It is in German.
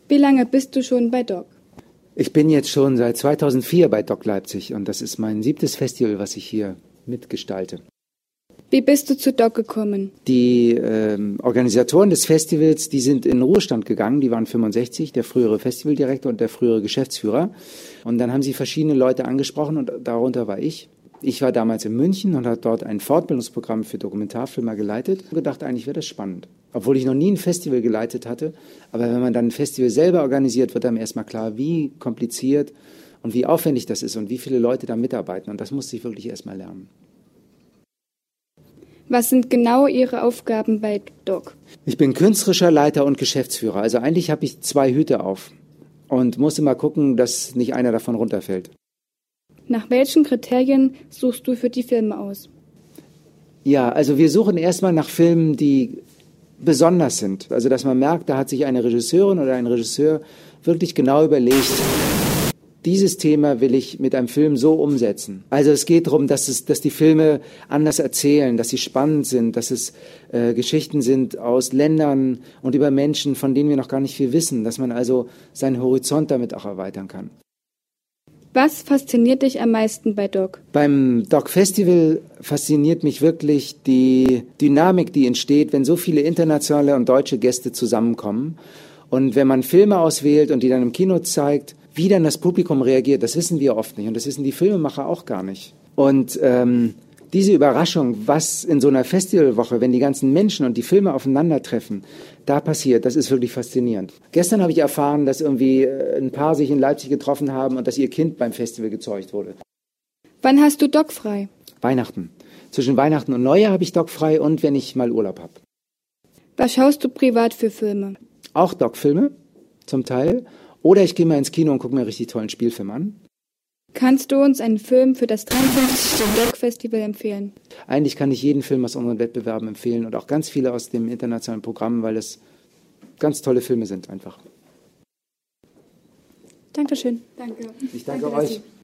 Wie lange bist du schon bei DOC? Ich bin jetzt schon seit 2004 bei DOC Leipzig und das ist mein 7. Festival, was ich hier mitgestalte. Wie bist du zu DOC gekommen? Die Organisatoren des Festivals, die sind in den Ruhestand gegangen, die waren 65, der frühere Festivaldirektor und der frühere Geschäftsführer. Und dann haben sie verschiedene Leute angesprochen und darunter war ich. Ich war damals in München und habe dort ein Fortbildungsprogramm für Dokumentarfilmer geleitet und gedacht, eigentlich wäre das spannend. Obwohl ich noch nie ein Festival geleitet hatte. Aber wenn man dann ein Festival selber organisiert, wird einem erstmal klar, wie kompliziert und wie aufwendig das ist und wie viele Leute da mitarbeiten. Und das musste ich wirklich erstmal lernen. Was sind genau Ihre Aufgaben bei DOC? Ich bin künstlerischer Leiter und Geschäftsführer. Also eigentlich habe ich 2 Hüte auf und muss immer gucken, dass nicht einer davon runterfällt. Nach welchen Kriterien suchst du für die Filme aus? Ja, also wir suchen erstmal nach Filmen, die besonders sind. Also dass man merkt, da hat sich eine Regisseurin oder ein Regisseur wirklich genau überlegt, dieses Thema will ich mit einem Film so umsetzen. Also es geht darum, dass die Filme anders erzählen, dass sie spannend sind, dass es Geschichten sind aus Ländern und über Menschen, von denen wir noch gar nicht viel wissen, dass man also seinen Horizont damit auch erweitern kann. Was fasziniert dich am meisten bei DOC? Beim DOC Festival fasziniert mich wirklich die Dynamik, die entsteht, wenn so viele internationale und deutsche Gäste zusammenkommen. Und wenn man Filme auswählt und die dann im Kino zeigt, wie dann das Publikum reagiert, das wissen wir oft nicht und das wissen die Filmemacher auch gar nicht. Und diese Überraschung, was in so einer Festivalwoche, wenn die ganzen Menschen und die Filme aufeinandertreffen, da passiert, das ist wirklich faszinierend. Gestern habe ich erfahren, dass irgendwie ein Paar sich in Leipzig getroffen haben und dass ihr Kind beim Festival gezeugt wurde. Wann hast du DOC frei? Weihnachten. Zwischen Weihnachten und Neujahr habe ich DOC frei und wenn ich mal Urlaub habe. Was schaust du privat für Filme? Auch DOC-Filme, zum Teil. Oder ich gehe mal ins Kino und gucke mir einen richtig tollen Spielfilm an. Kannst du uns einen Film für das 53. DOC-Festival empfehlen? Eigentlich kann ich jeden Film aus unseren Wettbewerben empfehlen und auch ganz viele aus dem internationalen Programm, weil es ganz tolle Filme sind einfach. Dankeschön. Danke. Ich danke euch.